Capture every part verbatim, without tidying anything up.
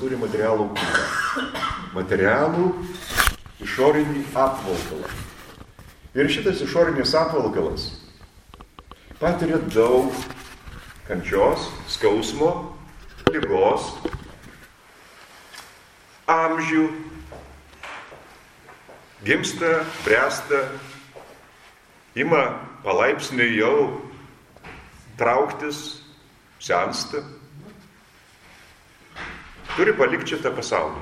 turi materialų kūną. Materialų išorinį apvalkalą. Ir šitas išorinis apvalkalas patiria daug kančios, skausmo, ligos, amžių, gimsta, bręsta, ima palaipsniui jau trauktis, sensta. Turi palikti šitą pasaulį.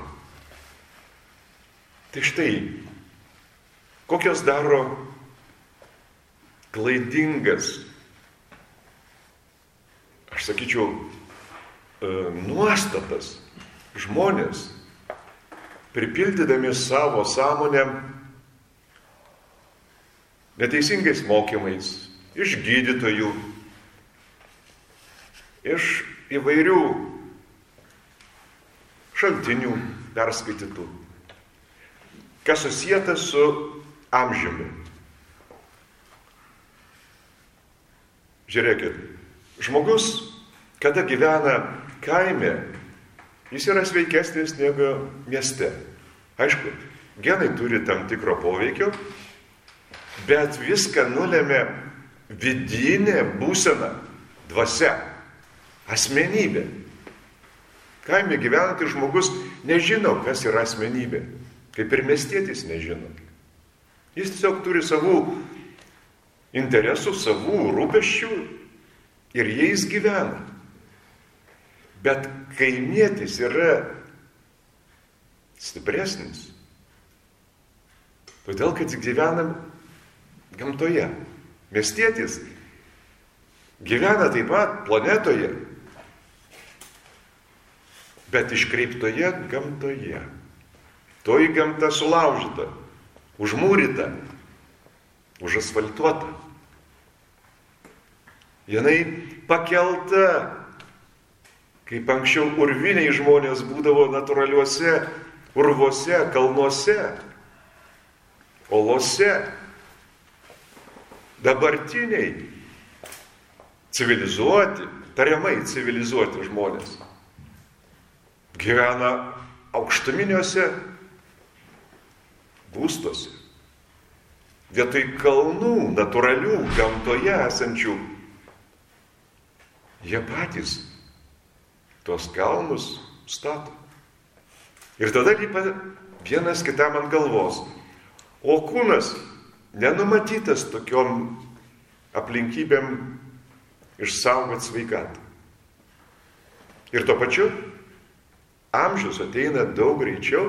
Tai štai, kokios daro klaidingas, aš sakyčiau, nuostatas žmonės, pripildydami savo sąmonę neteisingais mokymais, iš gydytojų, iš įvairių šaltinių perskaitytų, kas susieta su amžiumi. Žiūrėkit, žmogus, kada gyvena kaime, jis yra sveikesnis negu mieste. Aišku, genai turi tam tikro poveikio, bet viską nulėmė vidinė būsena, dvasia, asmenybė. Kaime gyvenantis žmogus nežino, kas yra asmenybė, kaip ir miestietis nežino. Jis tiesiog turi savų interesų, savų rūpesčių ir jais gyvena. Bet kaimietis yra stipresnis, todėl kad gyvenam gamtoje. Miestietis gyvena taip pat planetoje, bet iškreiptoje gamtoje. Toji gamta sulaužyta, užmūryta, užasfaltuota. Jinai pakelta, kaip anksčiau urviniai žmonės būdavo natūraliuose urvuose, kalnuose, olose. Dabartiniai civilizuoti, tariamai civilizuoti žmonės gyvena aukštuminiuose būstuose. Vietoj kalnų, natūralių, gamtoje esančių, jie patys tuos kalnus stato. Ir tada lipa vienas kitam ant galvos. O kūnas nenumatytas tokiom aplinkybėm išsaugot sveikatą. Ir tuo pačiu amžius ateina daug greičiau,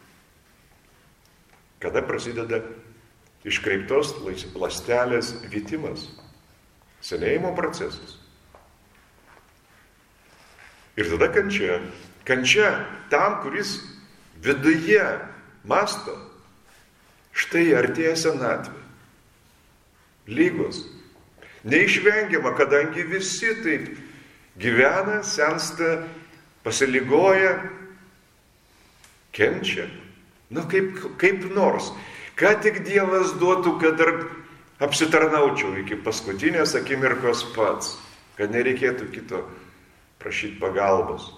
kada prasideda iškreiptos ląstelės vytimas, senėjimo procesas. Ir tada kančia. Kančia tam, kuris viduje mąsto. Štai artėja senatvė. Lygos. Neišvengiama, kadangi visi taip gyvena, sensta, pasiligoja, kenčia. Nu, kaip, kaip nors. Ką tik Dievas duotų, kad dar apsitarnaučiau iki paskutinės akimirkos pats, kad nereikėtų kito prašyti pagalbos.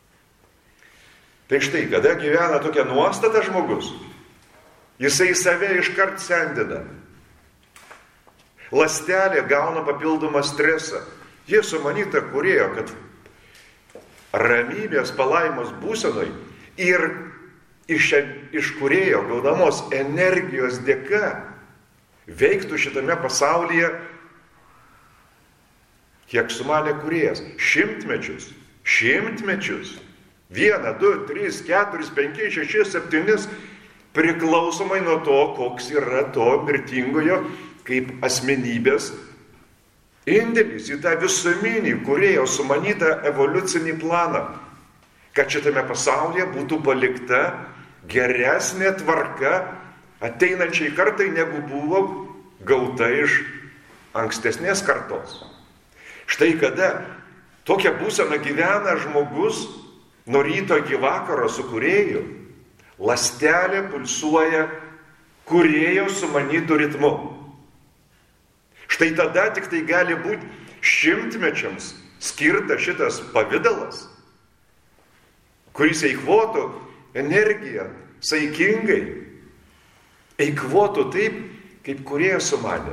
Tai štai, kada gyvena tokia nuostata žmogus, jisai save iškart sendina. Ląstelė gauna papildomą stresą. Jie sumanyta kūrėjo, kad ramybės palaimos būsenoj ir iš, iš kūrėjo gaudamos energijos dėka veiktų šitame pasaulyje, kiek sumanė kūrėjas. Šimtmečius, šimtmečius. Vieną, du, tris, keturis, penkis, šešis, septynis, priklausomai nuo to, koks yra to mirtingojo kaip asmenybės indėlis į tą visuminį kūrėjo sumanytą evoliucinį planą, kad šitame pasaulyje būtų palikta geresnė tvarka ateinančiai kartai, negu buvo gauta iš ankstesnės kartos. Štai kada tokia būsena gyvena žmogus nuo ryto iki vakaro su kūrėju, ląstelė pulsuoja kūrėjo sumanytų ritmu. Štai tada tik tai gali būti šimtmečiams skirta šitas pavidalas, kuris eikvotų energiją saikingai, eikvotų taip, kaip kūrėjas sumanė.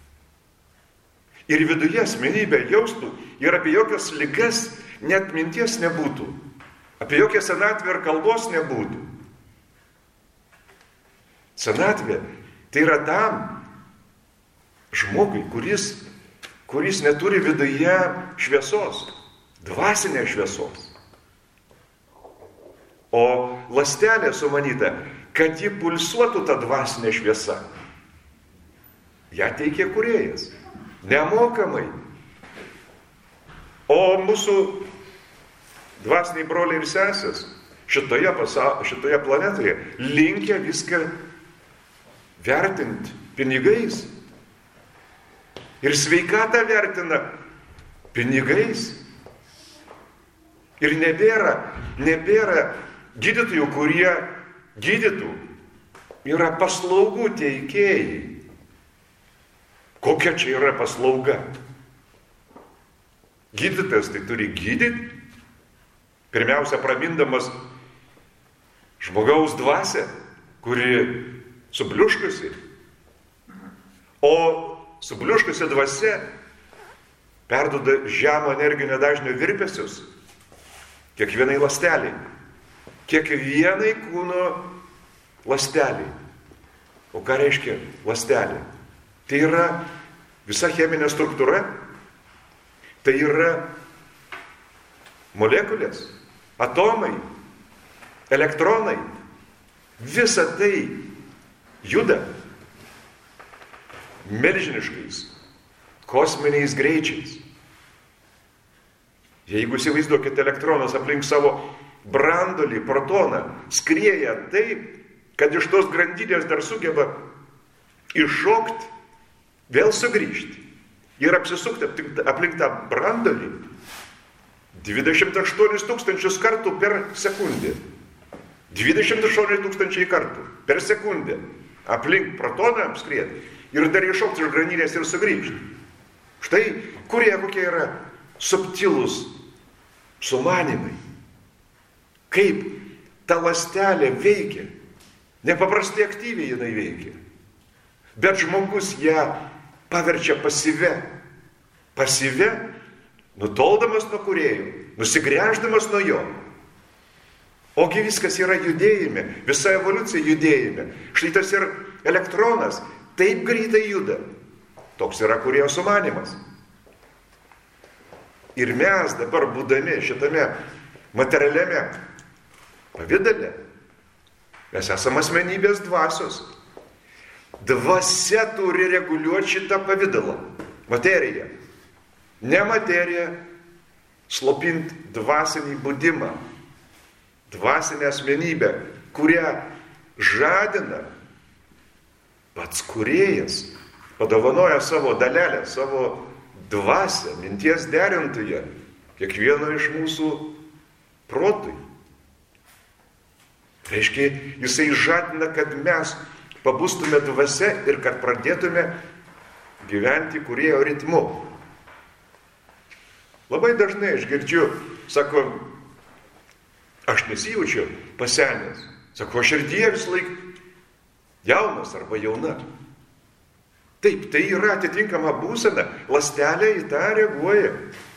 Ir viduje asmenybė jaustų ir apie jokias ligas net minties nebūtų. Apie jokią senatvę ir kalbos nebūtų. Senatvė tai yra tam žmogui, kuris, kuris neturi viduje šviesos, dvasinės šviesos. O ląstelė sumanyta, kad ji pulsuotų tą dvasinę šviesą. Ja teikė kūrėjas. Nemokamai. O mūsų dvasiniai broliai ir sesės šitoje, pasau... šitoje planetoje linkia viską vertinti pinigais. Ir sveikatą vertina pinigais. Ir nebėra, nebėra gydytojų, kurie gydytų. Yra paslaugų teikėjai. Kokia čia yra paslauga? Gydytojas tai turi gydyti, pirmiausia pramindamas žmogaus dvasią, kuri subliuškusi. O subliuškusi dvasia perduoda žemo energinio dažnio virpesius kiekvienai ląsteliai, kiekvienai kūno ląsteliai. O ką reiškia ląstelė? Tai yra visa cheminė struktūra, tai yra molekulės, atomai, elektronai. Visa tai juda milžiniškais kosminiais greičiais. Jeigu įsivaizduokite elektronas aplink savo brandolį, protoną, skrieja taip, kad iš tos grandinės dar sugeba iššokti, vėl sugrįžti ir apsisukti aplink tą brandolį dvidešimt aštuonis tūkstančius kartų per sekundę. dvidešimt aštuoni tūkstančiai kartų per sekundę aplink protoną apskrieti ir dar iššokti iš grandinės ir sugrįžti. Štai kurie kokie yra subtilūs sumanimai. Kaip ta ląstelė veikia. Nepaprastai aktyviai jinai veikia. Bet žmogus ją paverčia pasyvia. Pasyvia, nutoldamas nuo kūrėjo, nusigręždamas nuo jo. Ogi viskas yra judėjime, visa evoliucija judėjime. Štai tas ir elektronas taip greitai juda. Toks yra kūrėjo sumanymas. Ir mes dabar būdami šitame materialiame pavidale, mes esame asmenybės dvasios. Dvasia turi reguliuoti šitą pavidalą, materiją. Ne materiją slopinti dvasinį būdimą, dvasinę asmenybę, kurią žadina pats kūrėjas, padovanoja savo dalelę, savo dvasią, minties derintoje, kiekvieno iš mūsų protui. Reiškia, jisai žadina, kad mes pabustume dvasia ir kad pradėtume gyventi kūrėjo ritmu. Labai dažnai aš girdžiu, sako, aš nesijaučiu pasenęs. Sako, širdyje vis laik jaunas arba jauna. Taip, tai yra atitinkama būsena, ląstelė į tą reaguoja.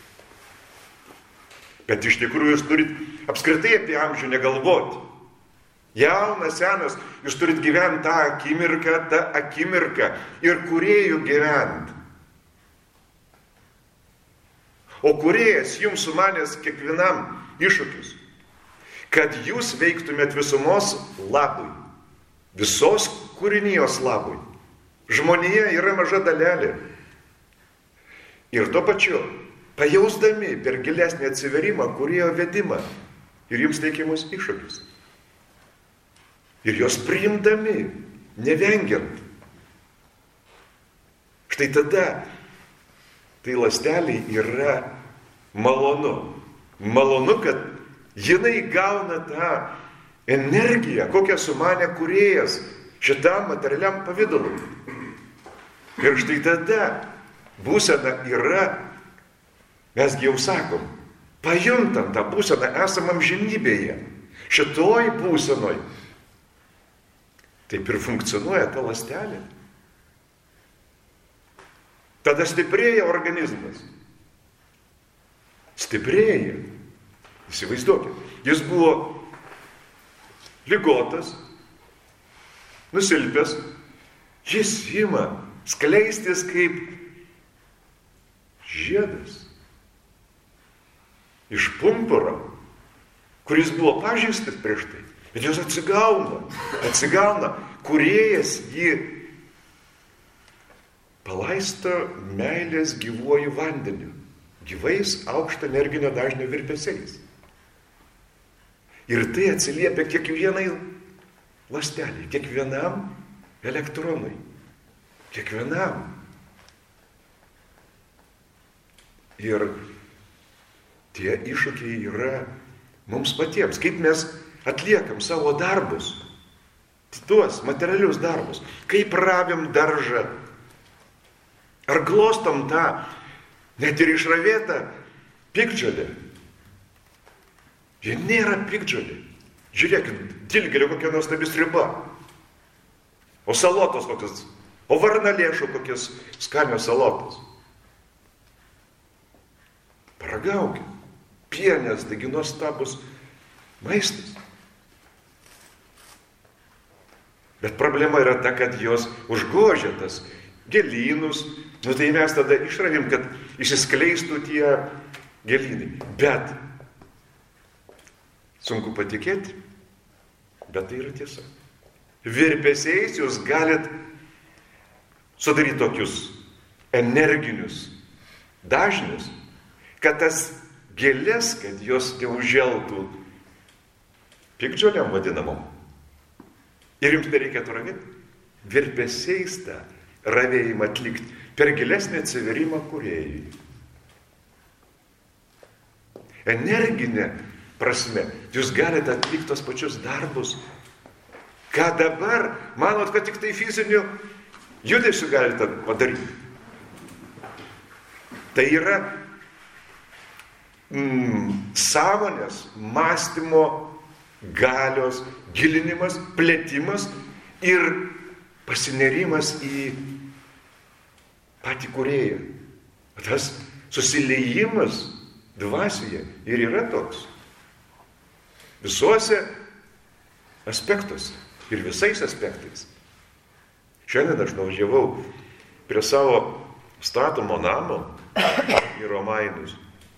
Bet iš tikrųjų jūs turit apskritai apie amžių negalvoti. Jaunas, senas, jūs turit gyventi tą akimirką, tą akimirką ir kūrėjų gyventi. O kūrėjas jums sumanęs kiekvienam iššūkius, kad jūs veiktumėt visumos labui, visos kūrinijos labui. Žmonija yra maža dalelė. Ir tuo pačiu, pajausdami per gilesnį atsiverimą kūrėjo vedimą ir jums teikiamus iššūkius. Ir jos priimdami, nevengiant. Štai tada tai ląsteliai yra malonu. Malonu, kad jinai gauna tą energiją, kokią sumanė kūrėjas šitam materialiam pavidalui. Ir štai tada būsena yra, mesgi jau sakom, pajuntam tą būseną esam amžinybėje. šitoj būsenoj, taip ir funkcionuoja ta ląstelė. Tada stiprėja organizmas. Stiprėja. Įsivaizduokit. Jis buvo ligotas, nusilpęs. Jis ima skleistis kaip žiedas iš pumpuro, kuris buvo pažeistas prieš tai. Bet jos atsigauna, atsigauna. Kūrėjas jį palaisto meilės gyvuoju vandeniu, gyvais aukšto energinio dažnio virpesiais. Ir tai atsiliepia kiekvienai ląstelei, kiekvienam elektronui, kiekvienam. Ir tie iššūkiai yra mums patiems, kaip mes atliekam savo darbus, tuos materialius darbus, kaip ravim daržą, ar glostom tą net ir išravėtą piktžolę. Jie nėra piktžolė. Žiūrėkit, dilgėlė kokia nuostabi sriuba, o salotos kokios, o varnalėšų kokios skanios salotos. Paragaukit, pienės, taigi nuostabus maistas. Bet problema yra ta, kad jos užgožia tas gėlynus, nu tai mes tada išravim, kad išsiskleistų tie gėlynai. Bet, sunku patikėti, bet tai yra tiesa. Virpesiais jūs galit sudaryti tokius energinius dažnius, kad tas gėlės, kad jos neužželtų piktžolėm vadinamom. Ir jums nereikėtų ravėti. Virpesiais tą ravėjimą atlikti per gilesnį atsiverimą kūrėjui. Energinė prasme, jūs galite atlikti tos pačius darbus, ką dabar manot, kad tik tai fiziniu judesiu galite padaryti. Tai yra mm, sąmonės, mąstymo galios gilinimas, plėtimas ir pasinerimas į patį kūrėją. Tas susiliejimas dvasioje ir yra toks. Visuose aspektuose ir visais aspektais. Šiandien aš nuvažiavau prie savo statomo namo į Romainus.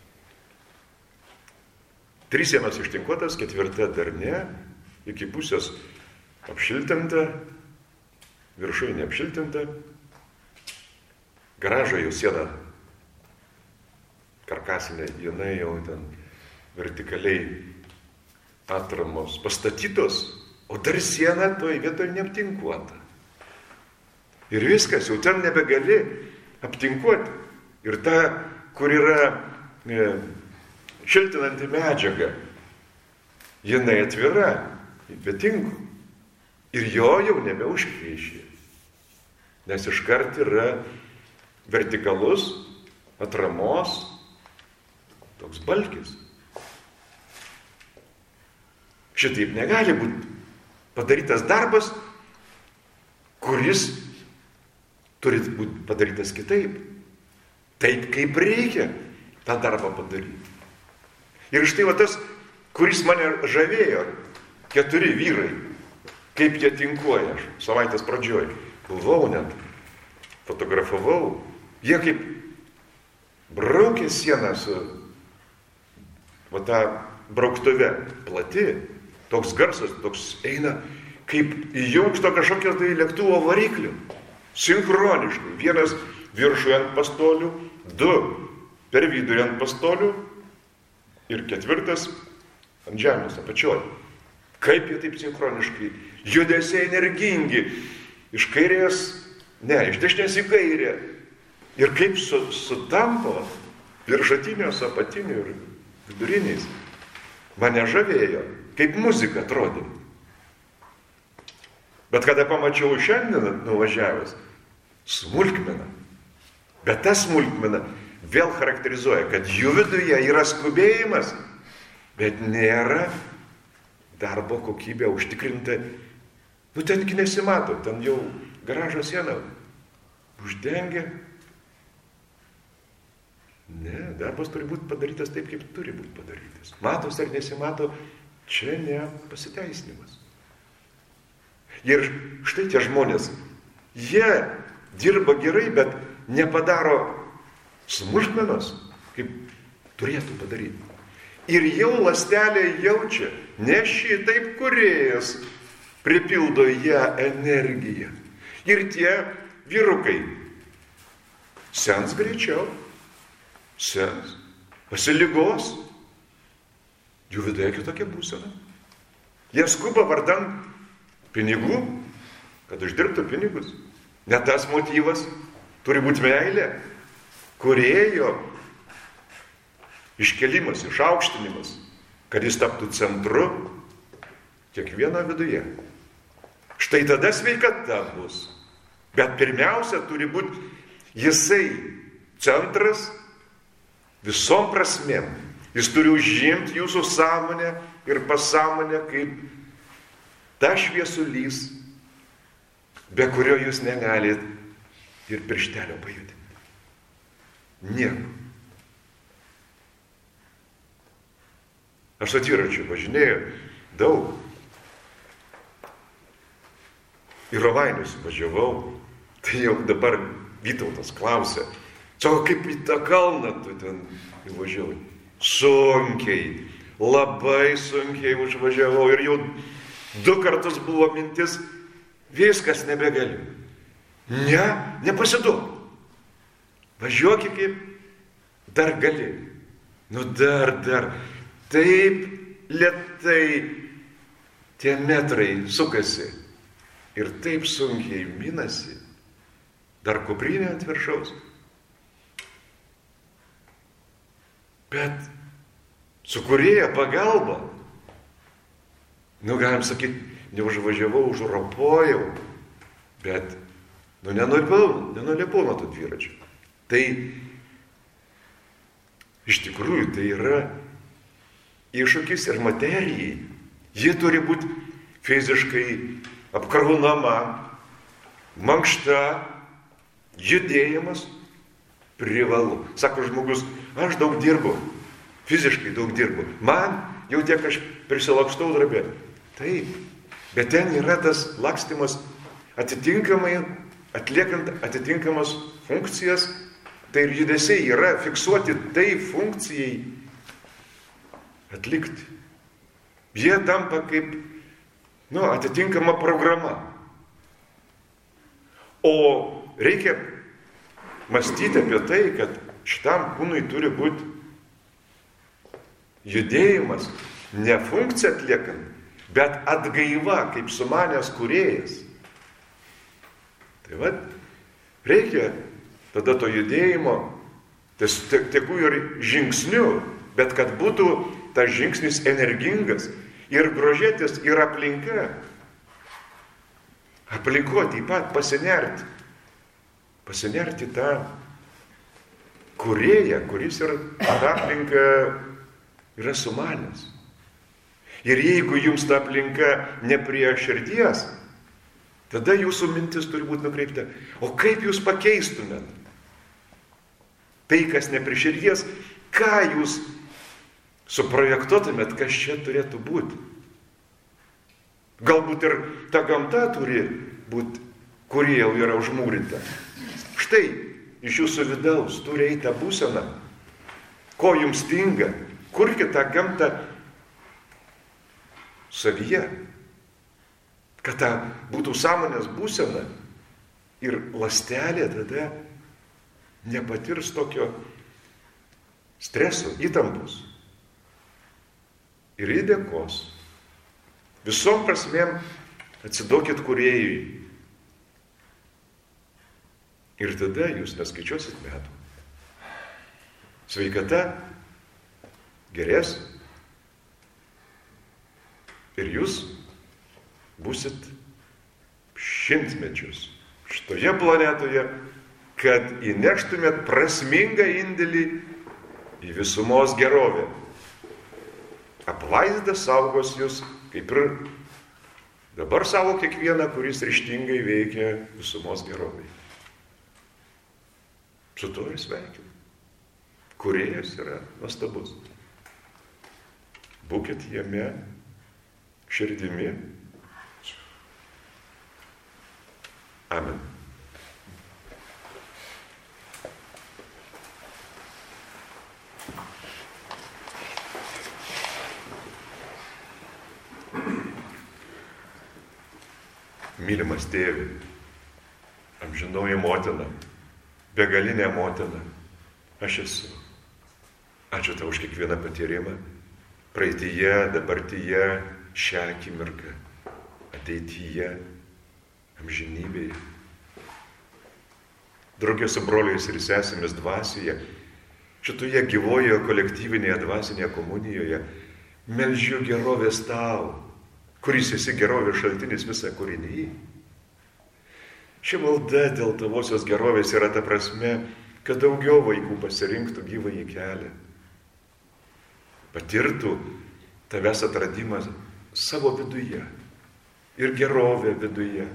Trys sienos ištinkuotas, ketvirta dar ne, iki pusės apšiltinta, viršui neapšiltinta, garažo jau siena karkasinė, jinai jau ten vertikaliai atramos pastatytos, o dar siena toj vietoj neaptinkuota. Ir viskas, jau ten nebegali aptinkuoti. Ir ta, kur yra e, šiltinanti medžiaga, jinai atvira, ypatingu. Ir jo jau nebeužkvėšė. Nes iškart yra vertikalus, atramos, toks balkis. Šitaip negali būti padarytas darbas, kuris turi būti padarytas kitaip. Taip, kaip reikia tą darbą padaryti. Ir štai va tas, kuris mane žavėjo, keturi vyrai, kaip jie tinkuoja. Aš savaitės pradžioj buvau net, fotografavau. Jie kaip braukė sieną su va tą brauktuve, plati, toks garsas, toks eina, kaip įjungsto kažkokios tai lėktuvo variklių. Sinchroniškai. Vienas viršuje ant pastolių, du per vidurį ant pastolių ir ketvirtas ant žemės apačioj. Kaip jie taip sinchroniškai, judesiai energingi, iš kairės, ne, iš dešinės į kairę. Ir kaip su, sutampo viršutinių, apatinių ir viduriniais. Mane žavėjo, kaip muzika atrodė. Bet kada pamačiau šiandien nuvažiavęs, smulkmena. Bet ta smulkmena vėl charakterizuoja, kad jų viduje yra skubėjimas, bet nėra darbo kokybė užtikrinta. Nu, tengi nesimato, ten jau garažo siena uždengia. Ne, darbas turi būti padarytas taip, kaip turi būti padarytas. Matos ar nesimato, čia ne pasiteisinimas. Ir štai tie žmonės, jie dirba gerai, bet nepadaro smulkmenos, kaip turėtų padaryti. Ir jau ląstelė jaučia, ne šitaip kūrėjas pripildo ją energiją. Ir tie vyrukai sens greičiau, sens, pasiligos, jų viduje kitokia būsena. Jie skuba vardan pinigų, kad uždirbtų pinigus. Ne tas motyvas, turi būti meilė, kūrėjo iškelimas, išaukštinimas, kad jis taptų centru kiekvieno viduje. Štai tada sveikata bus. Bet pirmiausia turi būti jisai centras visom prasmėm. Jis turi užimti jūsų sąmonę ir pasąmonę kaip ta šviesulys, be kurio jūs negalit ir pirštelio pajudinti. Nieko. Aš atviračiu važinėjau daug. Į Rovainius važiavau, tai jau dabar Vytautas klausė, sako, kaip į tą kalną tu ten įvažiavai. Sunkiai, labai sunkiai užvažiavau ir jau du kartus buvo mintis, viskas nebegaliu. Ne, nepasiduok. Važiuok kaip dar gali. Nu dar, dar. Taip lėtai tie metrai sukasi ir taip sunkiai minasi. Dar kuprinė ant viršaus. Bet su kūrėjo pagalba, nu galim sakyti, neužvažiavau, užropojau, bet nu nenulipau, nenulipau nuo to dviračio. Tai iš tikrųjų tai yra iššūkis ir materijai. Ji turi būti fiziškai apkraunama, mankšta, judėjimas privalu. Sako žmogus, aš daug dirbu, fiziškai daug dirbu. Man jau tiek aš prisilakstau darbę. Taip, bet ten yra tas lakstymas atitinkamai, atliekant atitinkamas funkcijas, tai ir judesiai yra fiksuoti tai funkcijai atlikti. Jie tampa kaip, nu, atitinkama programa. O reikia mąstyti apie tai, kad šitam kūnui turi būti judėjimas, ne funkciją atliekant, bet atgaiva, kaip sumanęs kūrėjas. Tai va, reikia tada to judėjimo, tiekų ir žingsnių, bet kad būtų tas žingsnis energingas ir grožėtis ir aplinka. Aplinko taip pat pasinerti. Pasinerti tą kūrėją, kuris ir tą aplinką yra sumanęs. Ir jeigu jums ta aplinka ne prie širdies, tada jūsų mintis turi būti nukreipta. O kaip jūs pakeistumėt? Tai, kas ne prie širdies, ką jūs suprojektuotumėt, kas čia turėtų būti? Galbūt ir ta gamta turi būti, kuri jau yra užmūrinta. Štai, iš jūsų vidaus turi eiti tą būseną. Ko jums stinga? Kurkit tą gamtą savyje, kad ta būtų sąmonės būsena ir ląstelė tada nepatirs tokio streso, įtampos. Ir įdėkos. Visom prasmėm atsiduokit kūrėjui. Ir tada jūs neskaičiuosit metų. Sveikata gerės ir jūs būsit šimtmečius šitoje planetoje, kad įneštumėt prasmingą indėlį į visumos gerovę. Apvaizda saugos jūs kaip ir dabar savo kiekvieną, kuris ryžtingai veikia visumos gerovai. Su tuo ir sveikinu. Kūrėjas yra nuostabus. Būkit jame širdimi. Amen. Mylimas tėvi, amžinoji motina, begalinė motina, aš esu. Ačiū tau už kiekvieną patyrimą, praeityje, dabartyje, šią akimirką, ateityje, amžinybėje. Draugė su broliais ir sesėmis dvasioje, šitoje gyvojoje kolektyvinėje dvasinėje komunijoje, meldžiu gerovės tau, kuris esi gerovės šaltinis visą kūrinį. Ši malda dėl tavosios gerovės yra ta prasme, kad daugiau vaikų pasirinktų gyvąjį kelią, patirtų tavęs atradimą savo viduje ir gerovę viduje.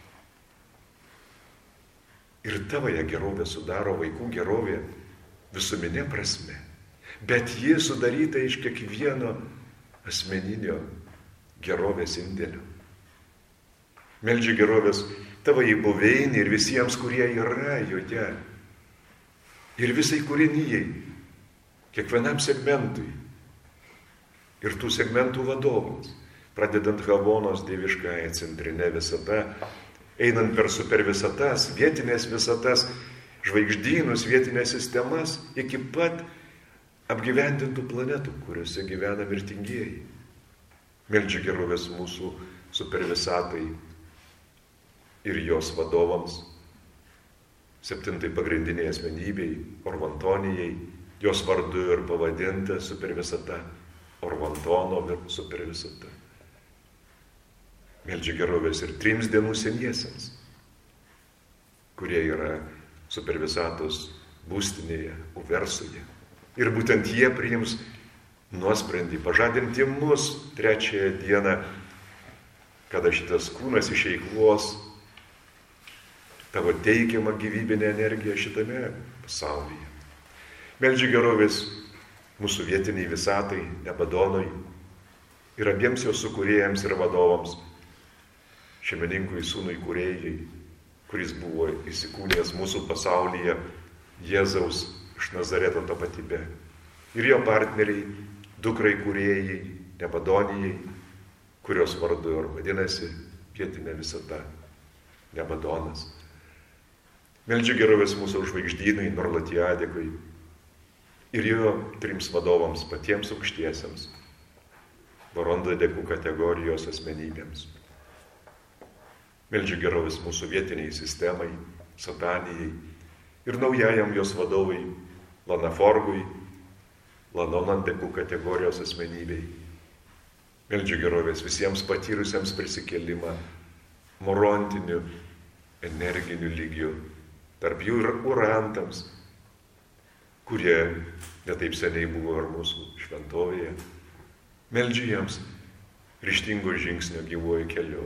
Ir tavoje gerovė sudaro vaikų gerovė visuminė prasme, bet ji sudaryta iš kiekvieno asmeninio gerovės indėlių. Meldžiu gerovės tavo į buveinį ir visiems, kurie yra joje. Ir visai kūrinijai, kiekvienam segmentui. Ir tų segmentų vadovams, pradedant Havonos dieviškąją centrinę visatą, einant per supervisatas, vietinės visatas, žvaigždynus, vietinės sistemas, iki pat apgyvendintų planetų, kuriuose gyvena mirtingieji. Meldžiu gerovės mūsų supervisatai ir jos vadovams, septintai pagrindiniai asmenybei, Orvantonijai, jos vardu ir pavadinta supervisata, Orvantono supervisata. Meldžiu gerovės ir trims dienų seniesiems, kurie yra supervisatos būstinėje, Uversoje. Ir būtent jie priims nuosprendį pažadinti mus trečiąją dieną, kada šitas kūnas išeikvos tavo teikiamą gyvybinę energiją šitame pasaulyje. Meldžiu gerovės mūsų vietiniai visatai, Nebadonui ir abiems jos sukūrėjams ir vadovams, šeimininkui sūnui kūrėjai, kuris buvo įsikūnijęs mūsų pasaulyje, Jėzaus iš Nazareto tapatybė, ir jo partneriai, dukrai kūrėjai, Nebadonijai, kurios vardu ir vadinasi vietinė visata, Nebadonas. Meldžiu gerovės mūsų žvaigždynai, Norlatiadekui ir jo trims vadovams, patiems aukštiesiems, Vorondadekų kategorijos asmenybėms. Meldžiu gerovės mūsų vietiniai sistemai, Satanijai ir naujajam jos vadovai, Lanaforgui, Lanonandekų kategorijos asmenybei. Meldžiu gerovės visiems patyrusiems prisikėlimą morontiniu, energiniu lygiu, tarp jų ir urantams, kurie netaip seniai buvo ir mūsų šventovėje. Meldžiu jiems ryžtingo žingsnio gyvuoju keliu,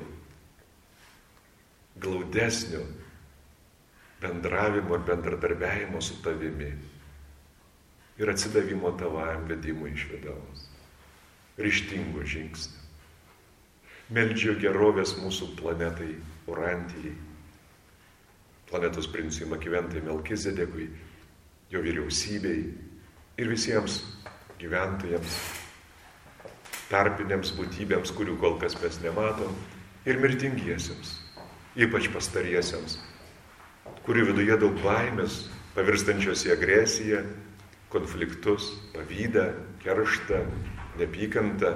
glaudesnio bendravimo ir bendradarbiavimo su tavimi ir atsidavimo tavam vedimui iš vidaus. Ryžtingo žingsnio. Meldžiu gerovės mūsų planetai Urantijai, planetos princui Makiventai Melkizedekui, jo vyriausybei ir visiems gyventojams, tarpiniams būtybėms, kurių kol kas mes nematom, ir mirtingiesiems, ypač pastariesiems, kurių viduje daug baimės, pavirstančios į agresiją, konfliktus, pavydą, kerštą, neapykantą,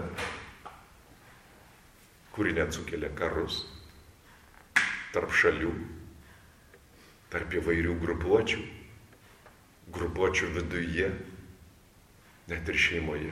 kuri net sukelia karus tarp šalių, tarp įvairių grupuočių, grupuočių viduje, net ir šeimoje.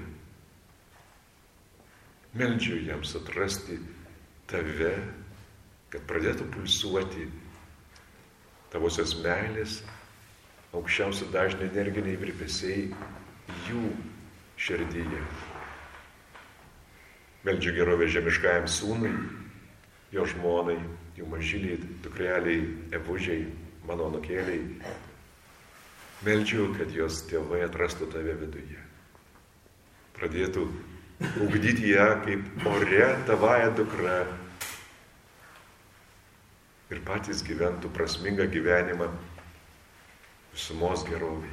Meldžiu jiems atrasti tave, kad pradėtų pulsuoti tavosios meilės, aukščiausio dažnio energiniai virpesiai jų širdyje. Meldžiu gerovę žemiškajam sūnui, jo žmonai, jų mažyliai, dukreliai, evužiai, mano anūkėliai. Meldžiu, kad jos tėvai atrastų tave viduje. Pradėtų ugdyti ją kaip ore tavąją dukrą ir patys gyventų prasmingą gyvenimą visumos geroviai.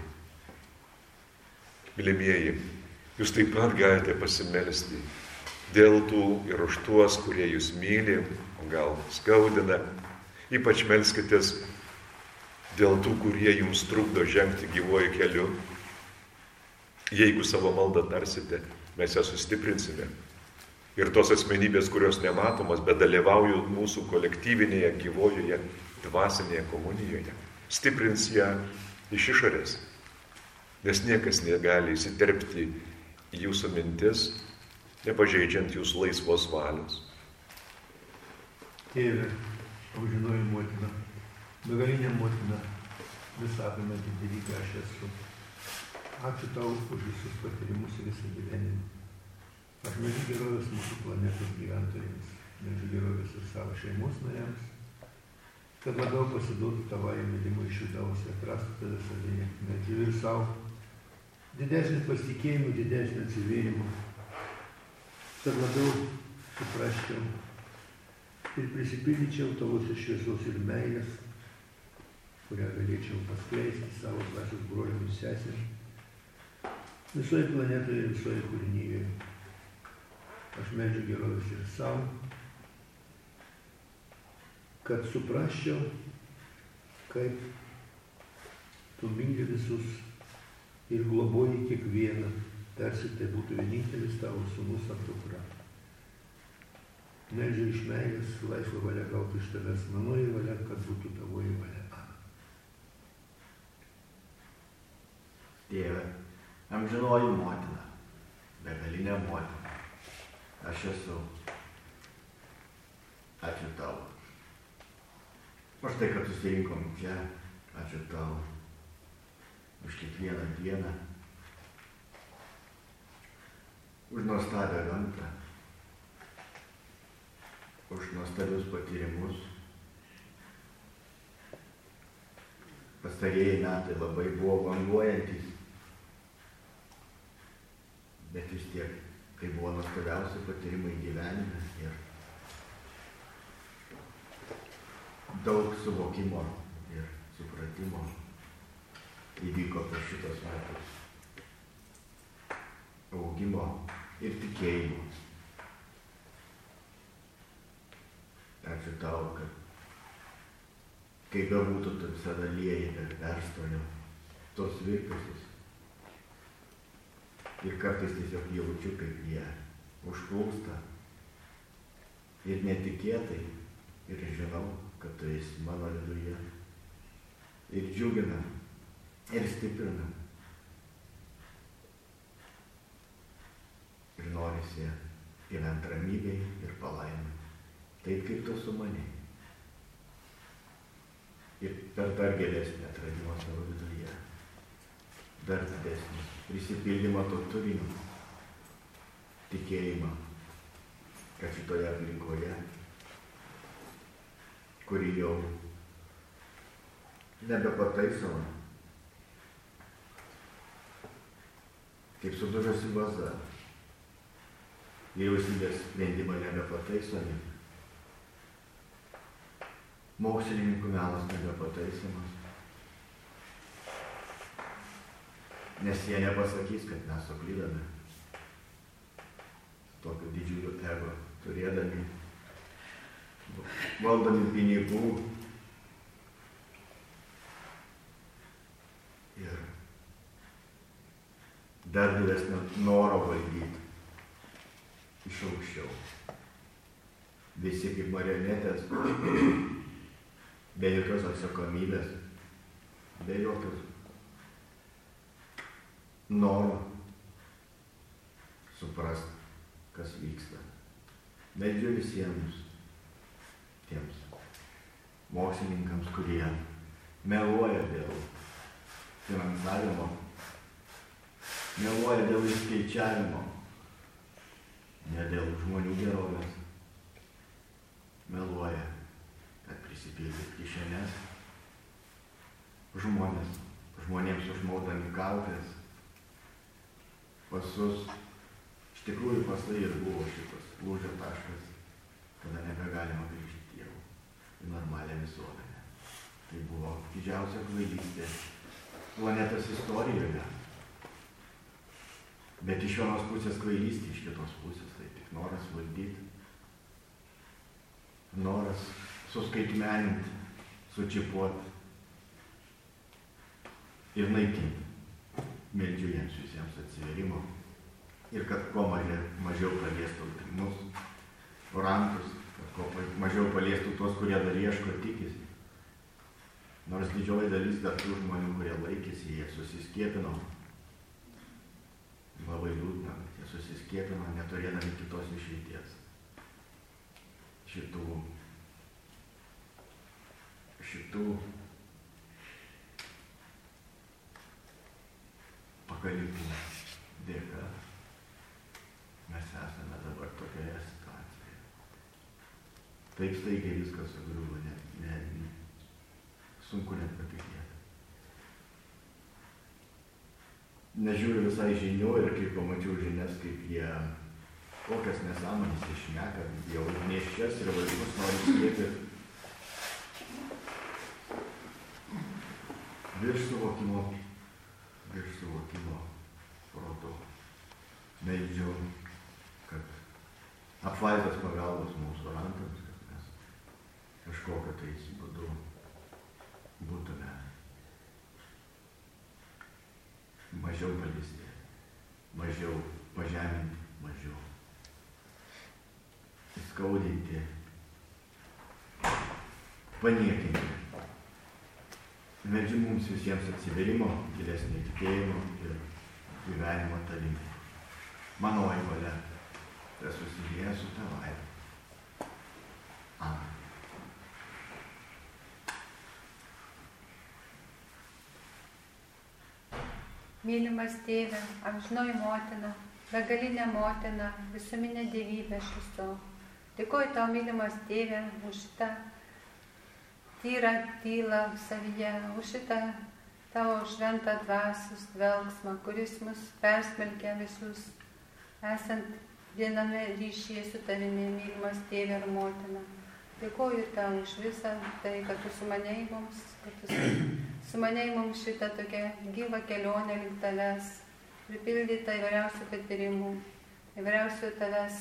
Mylimieji, jūs taip pat galite pasimelsti dėl tų ir už tuos, kurie jūs myli, o gal skaudina. Ypač melskitės dėl tų, kurie jums trukdo žengti gyvuoju keliu. Jeigu savo maldą tarsite, mes ją sustiprinsime. Ir tos asmenybės, kurios nematomas, bet dalyvauja mūsų kolektyvinėje, gyvojoje, dvasinėje komunijoje, stiprins ją iš išorės. Nes niekas negali įsiterpti į jūsų mintis, nepažeidžiant jūsų laisvos valios. Tėve, amžinoji motina, begalinė motina, visapimantį dalyką aš esu. Ačiū tau už visus patyrimus ir visą gyvenimą. Aš meldžiu gerovės mūsų planetos gyventojams, meldžiu gerovės ir savo šeimos nariams, kad labiau pasiduotų tavąjį mylimą iš vidaus ir atrastų tave savyje. Meldžiu ir savo didesnį pasitikėjimą, didesnį atsivėrimą, kad labiau suprasčiau ir prisipildyčiau tavosios šviesos ir meilės, kurią galėčiau paskleisti savo dvasios broliams ir sesėms visoje planetoje ir visoje kūrinyje. Aš meldžiu gerovės ir savo, kad suprasčiau, kaip tu myli visus ir globoji kiekvieną, tarsi tai būtų vienintelis tavo sūnus ar dukra. Meldžiu iš meilės, laisvą valią gauti iš tavęs, manoji valia, kad būtų tavoji valia. Tėve, amžinoji motina, begalinė motina, aš esu. Ačiū tau. Už tai, kad susirinkom čia, ačiū tau. Už kiekvieną dieną. Už nuostabią gamtą. Už nuostabius patyrimus. Pastarieji metai labai buvo vanguojantis. Bet vis tiek, tai buvo nuostabiausi patyrimai gyvenime ir daug suvokimo ir supratimo įvyko per šitos metus. Augimo ir tikėjimo. Ačiū tau, kad kaip bebūtų, tu visada lieji per perstolių tos virpesius. Ir kartais tiesiog jaučiu, kaip jie užplūsta. Ir netikėtai, ir žinau, kad tu esi mano viduje. Ir džiugina, ir stiprina. Ir norisi gyventi ramybėj ir palaimai. Taip kaip tu su manimi. Ir per dar gilesnį atradimą savo viduje. Dar didesnį prisipildymą to turinio, tikėjimą, kad šitoje aplinkoje, kuri jau nebepataisoma, kaip sudužusi vaza, vyriausybės sprendimai nebepataisomi, mokslininkų melas nebepataisomas. Nes jie nepasakys, kad mes suklydome. Tokiu didžiuliu ego turėdami, valdami pinigų ir dar didesnio noro valdyti iš aukščiau. Visi kaip marionetės, be jokios atsakomybės, be jokios noro suprast, kas vyksta. Meldžiu visiems tiems mokslininkams, kurie meluoja dėl finansavimo, meluoja dėl įskaičiavimo, ne dėl žmonių gerovės. Meluoja, kad prisipildyti kišenės. Žmonės, žmonėms užmaudami kaukės, pasus. Iš tikrųjų pasai ir buvo šitas lūžio taškas, kada nebegalima grįžti jau į normalią visuomenę. Tai buvo didžiausia kvailystė planetos istorijoje. Bet iš vienos pusės kvailystė, iš kitos pusės tai tik noras valdyti, noras suskaitmeninti, sučipuoti ir naikinti. Meldžiu jiems visiems atsiverimo ir kad kuo mažiau, mažiau paliestų mus, orantus, kad kuo mažiau paliestų tuos, kurie dar ieško tikisi. Nors didžioji dalis dar tų žmonių, kurie laikėsi, jie susiskiepino. Labai liūdna, kad jie susiskiepino, neturėdami kitos išeities. Šitų, šitų pagalbų dėka mes esame dabar tokioje situacijoje. Taip staigiai viskas sugriuvo, ne, ne, sunku net patikėti. Nežiūriu visai žinių ir kai pamačiau žinias, kaip jie kokias nesąmonės išneka, jau nėščias ir vaikus nori skiepyti. Virš suvokimo virš suvokimo proto. Meldžiu, kad apvaizdos pagalbos mūsų rantams, kad mes kažkokio tais būdu būtume mažiau paliesti, mažiau pažeminti, mažiau įskaudinti, paniekinti. Meldžiu mums visiems atsiverimo, gilesnio tikėjimo ir gyvenimo tavimi. Manoji valia, tai susilieja su tavai. Amen. Mylimas Tėve, amžinoji motina, begalinė motina, visuminė dievybė iš viso. Dėkoju tau, mylimas Tėve, už šitą tyrą tylą savyje, už šitą tavo šventą dvasios dvelgsmą, kuris mus persmelkia visus, esant viename ryšyje su tavimi, mylimas Tėve ir motina. Dėkoju tau už visą tai, kad tu sumanėjai mums, kad tu sumanėjai mums šitą tokią gyvą kelionę link tavęs, pripildytą įvairiausių patyrimų, įvairiausių tavęs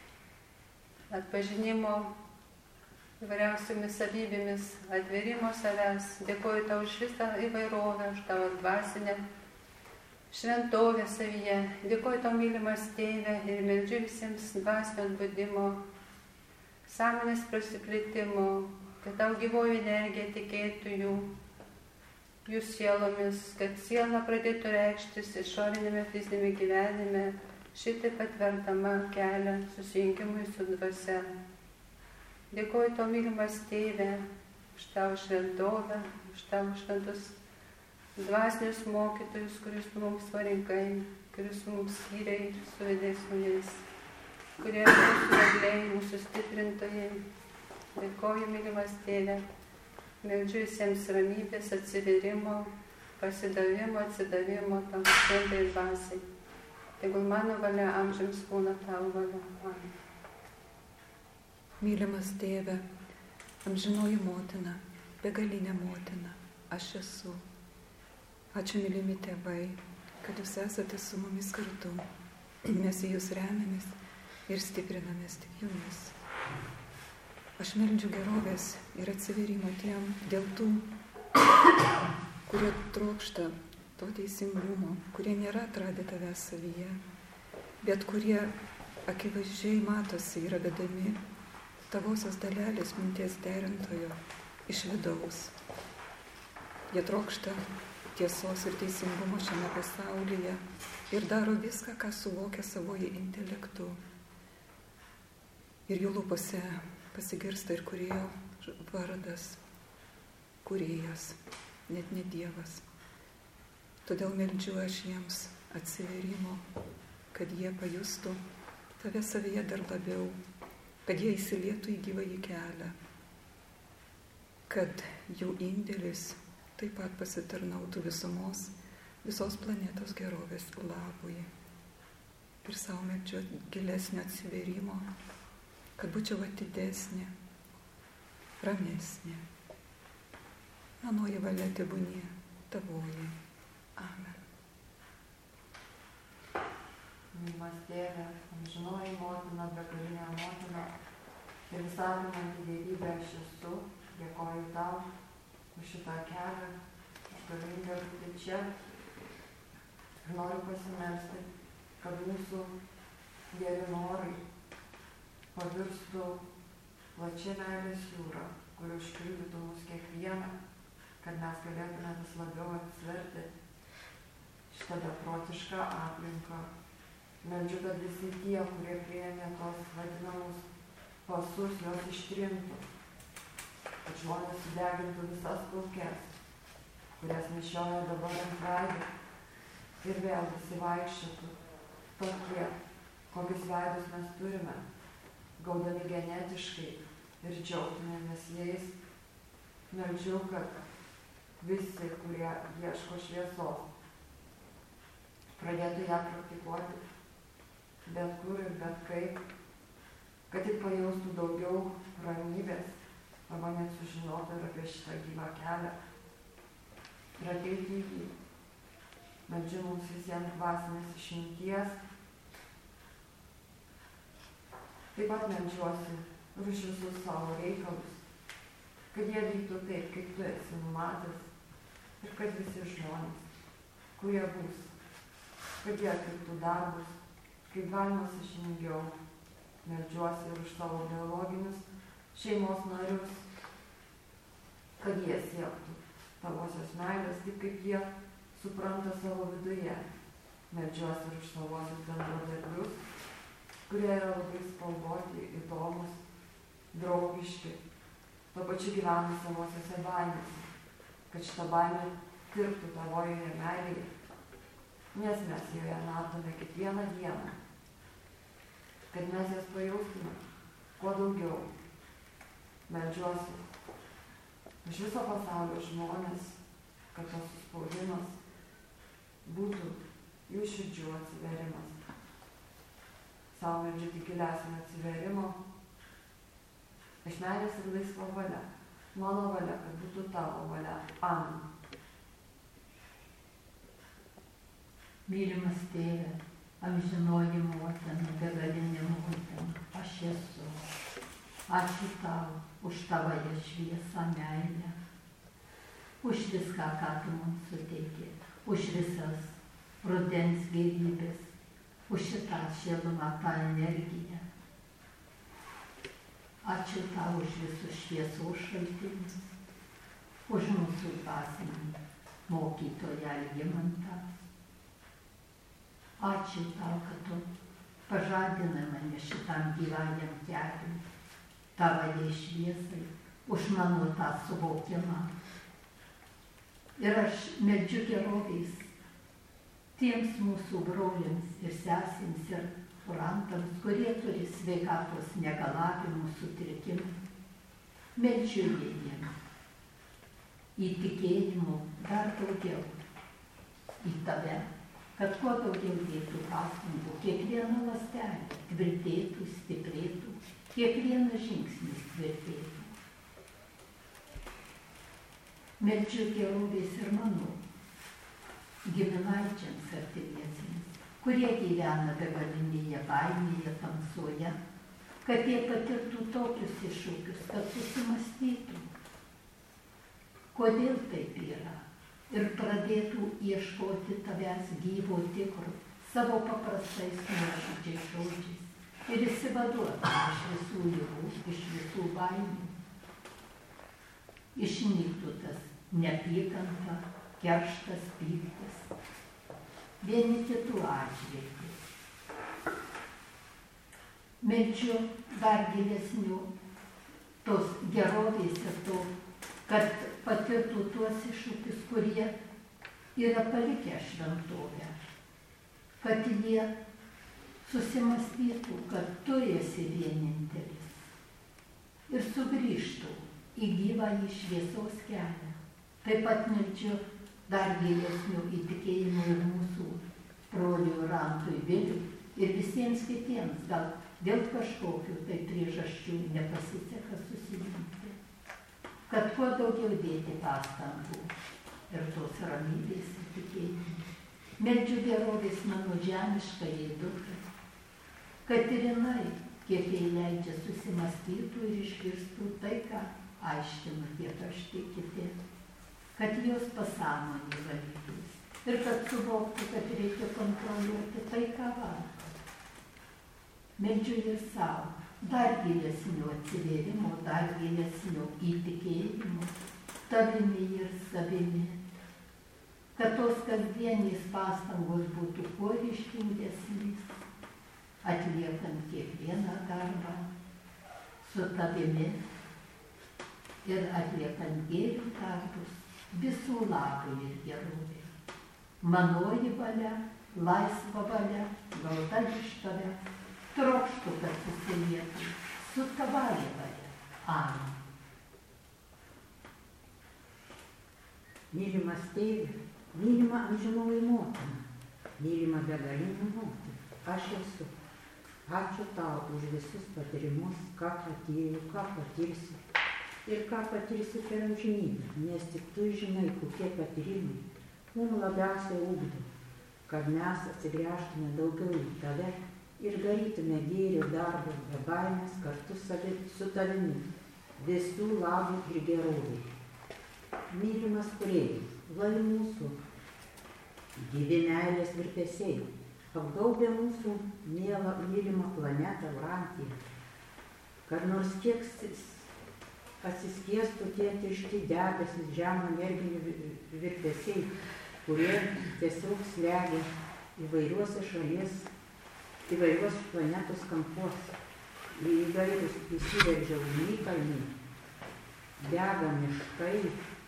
atpažinimo, įvairiausiomis savybėmis, atverimo savęs. Dėkoju tau už visą įvairovę, už tavo dvasinę šventovę savyje. Dėkoju tau, mylimas Tėve, ir meldžiu visiems dvasinio atbudimo, sąmonės prasiplėtimo, kad tau gyvoji energija tikėtų jų, jų sielomis, kad siela pradėtų reikštis išorinėme fizinėme gyvenime, šitaip atverdama kelią susijungimui su dvasia. Dėkoju tau, mylimas Tėve, už tavo šventovę, už tavo šventus dvasinius mokytojus, kurius tu mums parinkai, kurius mums skyrei su vedės mumis, kurie mūsų vedliai, mūsų stiprintojai. Dėkoju, mylimas Tėve, meldžiu visiems ramybės, atsiverimo, pasidavimo, atsidavimo tam šventai dvasiai. Tegul mano valia amžiams būna tavo valia. Amen. Mylimas Tėve, amžinoji motina, begalinė motina, aš esu. Ačiū, mylimi tėvai, kad jūs esate su mumis kartu. Mes į jūs remiamės ir stiprinamės tik jumis. Aš meldžiu gerovės ir atsiverimo tiem dėl tų, kurie trokšta to teisingumo, kurie nėra atradę tavęs savyje, bet kurie akivaizdžiai matosi yra vedami tavosios dalelės minties derintojo iš vidaus. Jie trokšta tiesos ir teisingumo šiame pasaulyje ir daro viską, ką suvokia savoji intelektu. Ir jų lūpose pasigirsta ir kūrėjo vardas, kūrėjas, net ne Dievas. Todėl meldžiu aš jiems atsiverimo, kad jie pajustų tave savyje dar labiau, kad jie įsilietų į gyvąjį kelią, kad jų indėlis taip pat pasitarnautų visumos, visos planetos gerovės labui. Ir savo meldžiu gilesnio atsivėrimo, kad būčiau atidesnė, ramesnė. Manoji valia tebūnie tavoji. Amen. Mylimas Tėve, amžinoji motina, begalinė motina ir visapimanti dievybė aš esu, dėkoju tau už šitą kelią, už galimybę būti čia ir noriu pasimelsti, kad mūsų geri norai pavirstų plačia meilės jūra, kuri užpildytų mus kiekvieną, kad mes galėtume vis labiau atsverti šitą beprotišką aplinką. Meldžiu, kad visi tie, kurie priėmė tos vadinamus pasus, jos ištrintų, kad žmonės sudegintų visas kulkes, kurias nešioja dabar ant veido ir vėl visi vaikščiotų tokie, kokius veidus mes turime, gaudami genetiškai ir džiaugtumėmės jais. Meldžiu, kad visi, kurie ieško šviesos, pradėtų ją praktikuoti bet kur ir bet kaip, kad tik pajaustų daugiau ramybės arba net sužinotų ir apie šitą gyvą kelią ir ateitų į jį. Meldžiu mums visiems dvasinės išminties. Taip pat meldžiuosi už visus savo reikalus, kad jie vyktų taip, kaip tu esi numatęs ir kad visi žmonės, kurie bus, kad jie atliktų darbus, kaip galima sąžiningiau. Meldžiuosi ir už savo biologinius šeimos narius, kad jie siektų tavosios meilės, taip kaip jie supranta savo viduje. Meldžiuosi ir už savosius bendradarbius, kurie yra labai spalvoti, įdomus, draugiški, tuo pačiu gyvena savosiose baimėse, kad šitą baimę tirptų tavojoje meilėje, nes mes joje matome kiekvieną dieną, kad mes jas pajaustume kuo daugiau. Meldžiuosi už viso pasaulio žmonės, kad tas suspaudimas būtų jų širdžių atsiverimas. Sau meldžiu tik gilesnio atsiverimo, iš meilės ir laisvo valia, mano valia, kad būtų tavo valia. Amen. Mylimas Tėve, amžinoji motina, begalinė motina, aš esu. Ačiū tau už tavąją šviesą, meilę, už viską, ką tu mums suteikė, už visas rudens gėrybės, už šitą šilumą, tą energiją. Ačiū tau už visus šviesos šaltinius, už mūsų dvasinį mokytoją Algimantą. Ačiū tau, kad tu pažadinai mane šitam gyvajam keliui, tavai šviesai, už mano tą suvokimą. Ir aš meldžiu gerovės tiems mūsų broliams ir sesėms ir kurantams, kurie turi sveikatos negalavimų, sutrikimų. Meldžiu jiems įtikėjimų dar daugiau į tave, kad kuo daugiau dėtų pastangų, kiekviena ląstelė tvirtėtų, stiprėtų, kiekvienas žingsnis tvirtėtų. Meldžiu gerovės ir mano giminaičiams artimiesiems, kurie gyvena begalinėje baimėje, tamsoje, kad jie patirtų tokius iššūkius, kad susimąstytų, kodėl taip yra, ir pradėtų ieškoti tavęs gyvo tikro, savo paprastais nuoširdžiais žodžiais ir išsivaduotų iš visų ligų, iš visų baimių. Išnyktų tas neapykanta, kerštas, pyktis, vieni kitų atžvilgiu. Meldžiu dar gilesnių tos gerovės ir to, kad patirtų tuos iššūkius, kurie yra palikę šventovę, kad jie susimastytų, kad tu esi vienintelis ir sugrįžtų į gyvąjį šviesos kelią. Taip pat meldžiu dar gilesnių įtikėjimų ir mūsų broliui Rantui Viliui ir visiems kitiems, gal dėl kažkokių tai priežasčių nepasiseka susirinkti, kad kuo daugiau dėti pastangų ir tos ramybės įtikėjimų. Meldžiu gerovės mano žemiškajai dukrai, kad ir jinai, kiek jai leidžia, susimastytų ir išgirstų tai, ką aiškinu tiek aš, tiek kiti, kad jos pasąmonė valytųs ir kad suvoktų, kad reikia kontroliuoti tai, ką valgo. Meldžiu ir savo dar gilesnio atsivėrimo, dar gilesnio įtikėjimo tavimi ir savimi, kad tos kasdienės pastangos būtų kuo ryžtingesnės, atliekant kiekvieną darbą su tavimi ir atliekant gėrių darbus visų labui ir gerovė. Manoji valia, laisva valia, gauta iš tavęs, trokštų, kad susilietų su tavąja valia. Amen. Mylimas tėve, mylima amžinoji motina, mylima begalinė motina, aš esu. Ačiū tau už visus patyrimus, ką patyriu, ką patirsiu ir ką patirsiu per amžinybę, nes tik tu žinai, kokie patyrimai mums labiausiai ugdo, kad mes atsigręžtume daugiau į tave ir darytume gėrio darbą be baimės kartu savi, su tavimi, visų labų ir gerovė. Mylimas kūrėjas, lai mūsų gyvi meilės virpesiai apgaubė mūsų mielą mylimą planetą Urantiją, kad nors kiek atsiskiestų tie tiršti debesis žemų energinių virpesiai, kurie tiesiog slegia įvairiuose šalies, įvairiuos planetos kampos, įvairius įsiveržia ugnikalniai, dega miškai,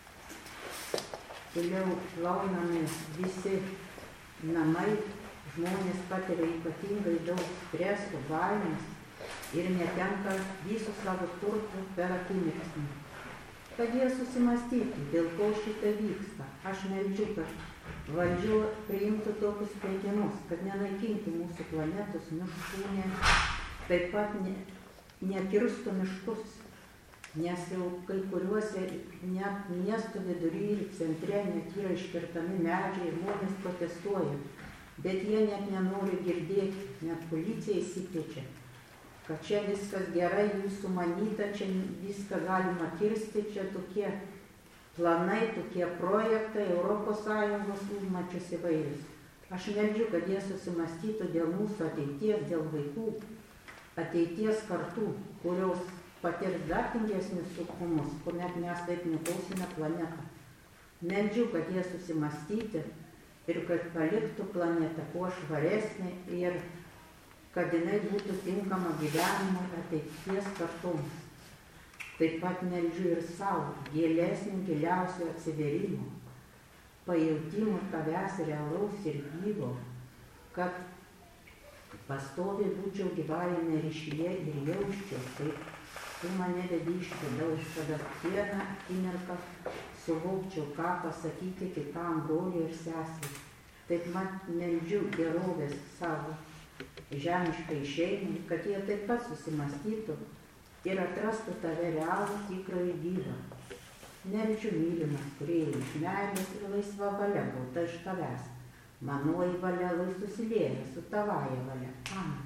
toliau plaunami visi namai, žmonės patiria ypatingai daug streso, baimės ir netenka visų savo turtų per akimirksnį. Kad jie susimastytų, dėl ko šitą vyksta. Aš meldžiu, kad valdžia priimtų tokius sprendimus, kad nenaikintų mūsų planetos miškų, ne, taip pat ne, nekirstų miškus, nes jau kai kuriuose net miestų vidury ir centre net yra iškertami medžiai, žmonės protestuoja, bet jie net nenori girdėti, net policija įsikviečia, kad čia viskas gerai, jūsų manyta, čia viską galima kirsti, čia tokie planai, tokie projektai, Europos Sąjungos užmačius įvairius. Aš meldžiu, kad jie susimastytų dėl mūsų ateities, dėl vaikų, ateities kartų, kurios patirs dar tingesnius sunkumus, kuomet mes taip nukausime planetą. Meldžiu, kad jie susimastyti ir kad paliktų planetą kuo švaresnė ir kad jinai būtų tinkama gyvenimo ateities kartoms. Taip pat meldžiu ir savo gilesnį, giliausio atsiverimo, pajautimų tavęs realaus ir gyvo, kad pastoviai būčiau gyvajame ryšyje ir jausčiau, kaip tu mane vedi iš vidaus, kad kiekvieną akimirką suvokčiau, ką pasakyti kitam broliui ir sesei. Taip pat meldžiu gerovės savo žemiškai šeimai, kad jie taip pat susimastytų ir atrastų tave realų, tikrąjį gyvą. Meldžiu mylimas, kurie iš meilės ir laisva valia gauta iš tavęs. Manoji valia lai susilieja su tavaja valia. Amen.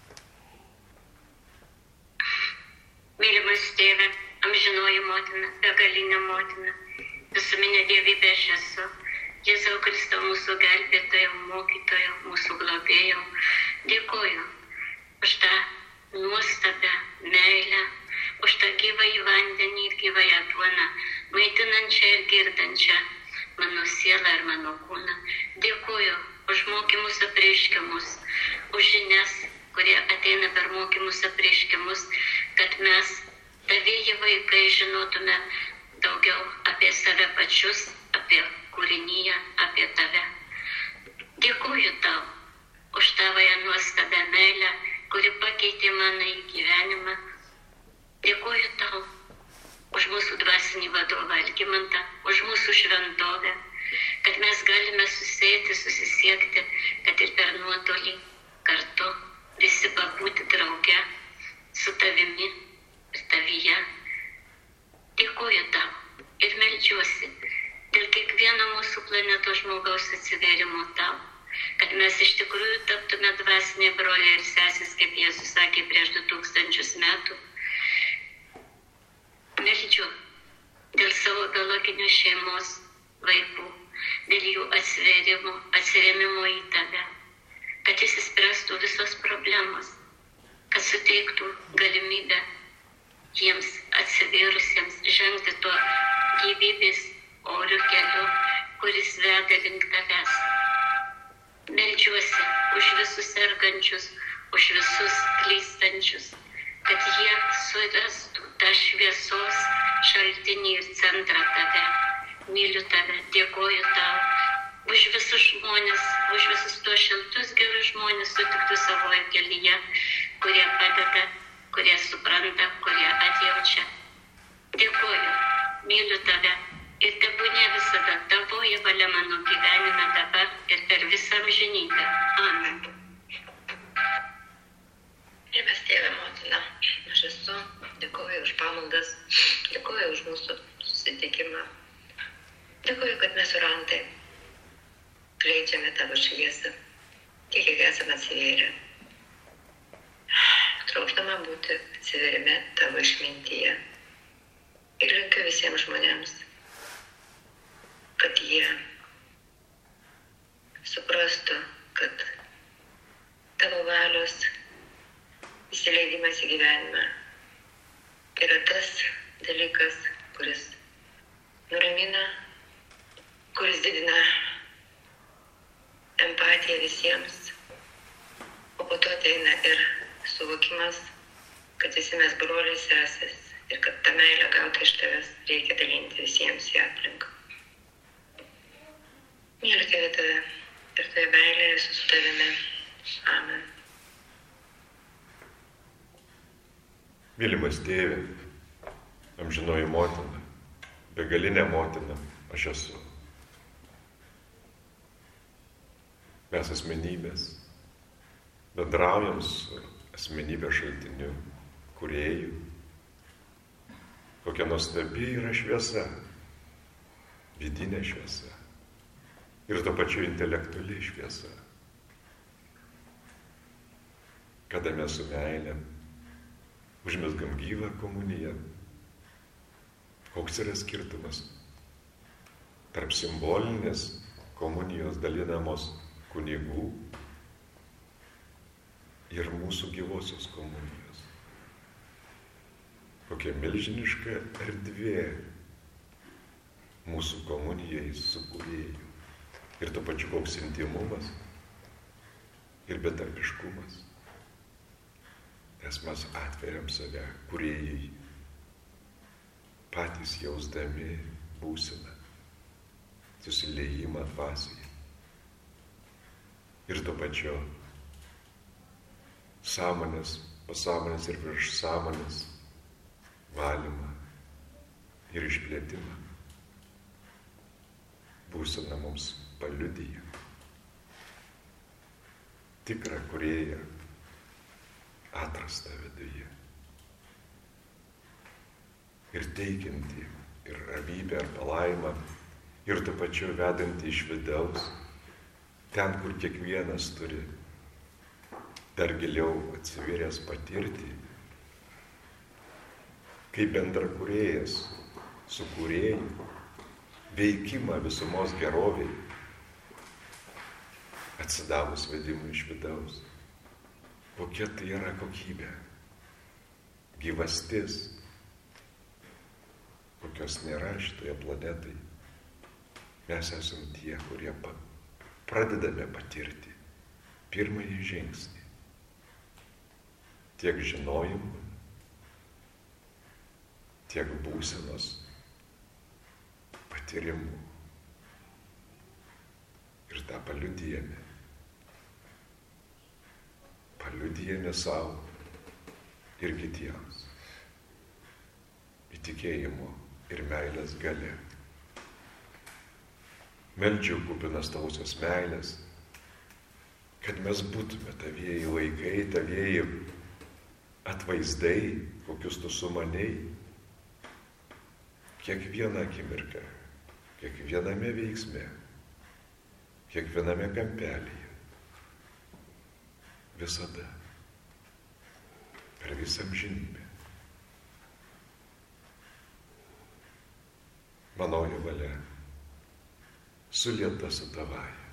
Mylimas tėve, amžinoji motina, begalinė motina, visuminė dievybė aš esu, Jėzau Kristau, mūsų gelbėtojo, mokytojo, mūsų globėjo, dėkoju už tą nuostabią meilę, už tą gyvąjį vandenį ir gyvąją duoną, maitinančią ir girdančią mano sielą ir mano kūną. Dėkoju už mokymus apreiškimus, už žinias, kurie ateina per mokymus apreiškimus, kad mes, tavieji vaikai, žinotume daugiau apie save pačius, apie kūrinyje, apie tave. Dėkuoju tau už tavąją nuostabią meilę, kuri pakeitė mano gyvenimą. Dėkoju tau už mūsų dvasinį vadovą Algimantą, už mūsų šventovę, kad mes galime susėti, susisiekti, kad ir per nuotolį kartu visi pabūti drauge su tavimi ir tavyje. Dėkoju tau ir meldžiuosi dėl kiekvieno mūsų planetos žmogaus atsivėrimo tau, kad mes iš tikrųjų taptume dvasiniai broliai ir sesės, kaip Jėzus sakė prieš du tūkstančius metų. Meldžiu dėl savo biologinės šeimos vaikų, dėl jų atsivėrimo, atsirėmimo į tave, kad išsispręstų visos problemos, kad suteiktų galimybę jiems atsivėrusiems žengti tuo gyvybės orių keliu, kuris veda link tavęs. Meldžiuosi už visus sergančius, už visus klystančius, kad jie surastų tą šviesos šaltinį ir centrą tave. Myliu tave, dėkoju tau už visus žmonės, už visus tuos šiltus gerus žmonės sutiktus savoje kelyje, kurie padeda, kurie supranta, kurie atjaučia. Dėkoju, myliu tave ir tebūnie visada tavoji valia mano gyvenime dabar ir per visą amžinybę. Amen. Dievas Tėve Motina, aš esu, dėkoju už pamaldas, dėkoju už mūsų susitikimą. Dėkoju, kad mes surantai kleidžiame tavo šviesą, tiek kiek esame atsivėrę. Trokštama būti atsivėrime tavo išmintyje. Ir linkiu visiems žmonėms, kad jie suprastų, kad tavo valios įsileidimas į gyvenimą yra tas dalykas, kuris nuramina, kuris didina empatiją visiems, o po to ateina ir suvokimas, kad visi mes broliai sesės ir kad tą meilę gautą iš tavęs reikia dalinti visiems į aplinką. Myliu Tėve tave ir tave meilę esu su tavimi. Amen. Mylimas Tėve, amžinoji motina, begalinė motina, aš esu. Mes asmenybės bendraujam su asmenybės šaltiniu, kūrėju. Kokia nuostabi yra šviesa, vidinė šviesa ir to pačiu intelektuali šviesa. Kada mes su meilė užmezgam gyvą komuniją, koks yra skirtumas tarp simbolinės komunijos dalinamos kunigų ir mūsų gyvosios komunijos. Kokia milžiniška erdvė mūsų komunijai su kūrėju. Ir to pačiu koks intymumas ir betarpiškumas. Nes mes atveriam save kūrėjai, patys jausdami būseną, susiliejimą dvasiai. Ir to pačiu sąmonės, pasąmonės ir virš sąmonės valymą ir išplėtimą. Būsena mums paliudyja tikrą kūrėją atrastą viduje ir teikiantį ir ramybę ir palaimą ir to pačiu vedantį iš vidaus ten, kur kiekvienas turi dar giliau atsivėręs patirti, kaip bendrakūrėjas su kūrėju, veikimą visumos geroviai, atsidavus vedimui iš vidaus. Kokia tai yra kokybė, gyvastis, kokios nėra šitoje planetai. Mes esam tie, kurie pradedame patirti pirmąjį žingsnį. Tiek žinojimų, tiek būsenos patyrimų. Ir tą paliudijame. paliudijami savo ir kitiems. Įtikėjimo ir meilės galia. Meldžiu kupinas tausios meilės, kad mes būtume tavieji vaikai, tavieji atvaizdai, kokius tu sumanei. Kiekvieną akimirką, kiekviename veiksme, kiekviename kampelyje, visada, per visą amžinybę. Manoji valia sulieta su tavaja.